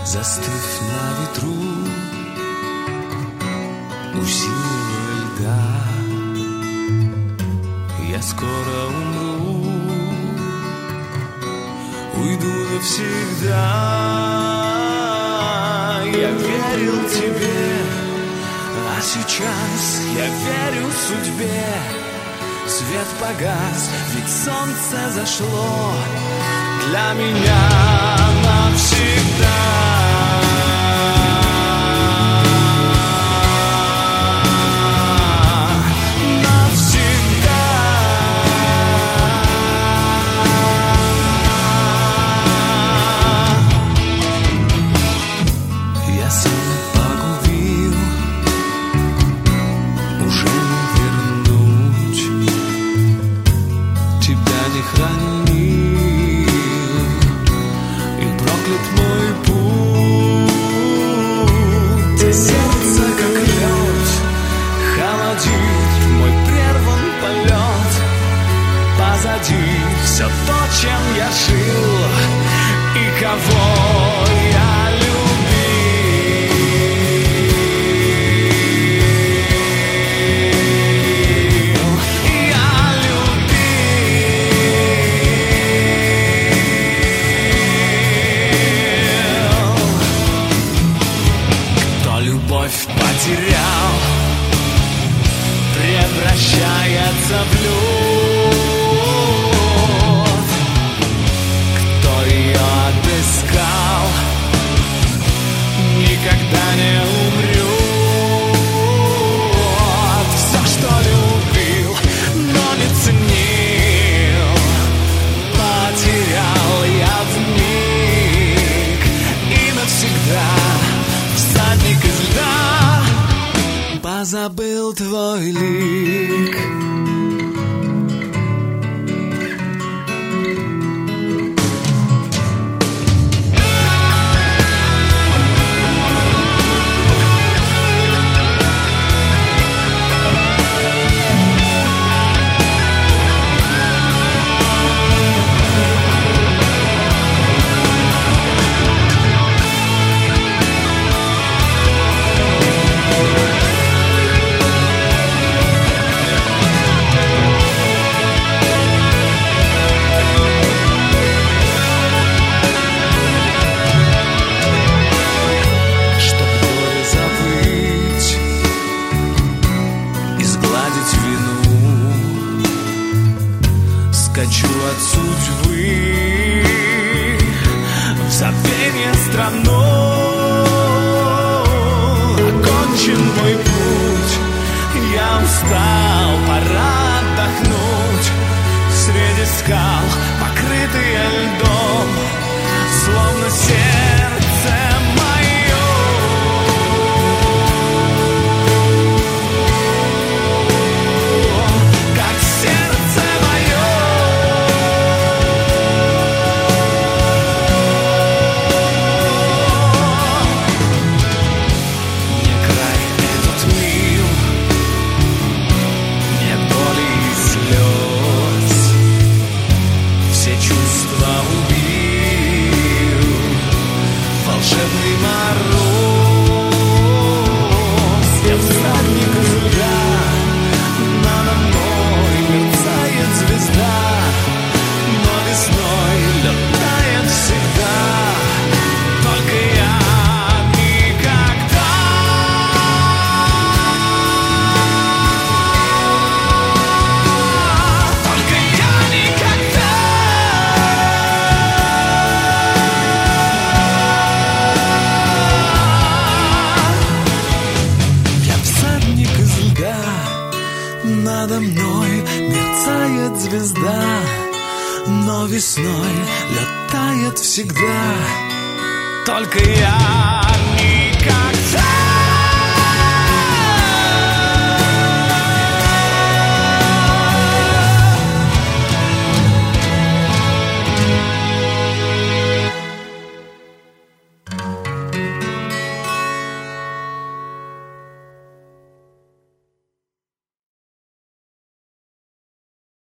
Застыв на ветру у синего льда, я скоро умру, уйду навсегда. Я верил тебе, а сейчас я верю судьбе. Свет погас, ведь солнце зашло для меня навсегда. Все то, чем я жил и кого я любил. Я любил. Кто любовь потерял, превращается в любовь. Искал, никогда не умрет. Все, что любил, но не ценил, потерял я вмиг и навсегда. Всадник из льда позабыл твой лик. Скачу от судьбы в забвение страну. Окончен мой путь, я устал, пора отдохнуть. Среди скал, покрытые льдом, словно сердце мое. Как сердце мое. Надо мной мерцает звезда, но весной летает всегда. Только я никогда.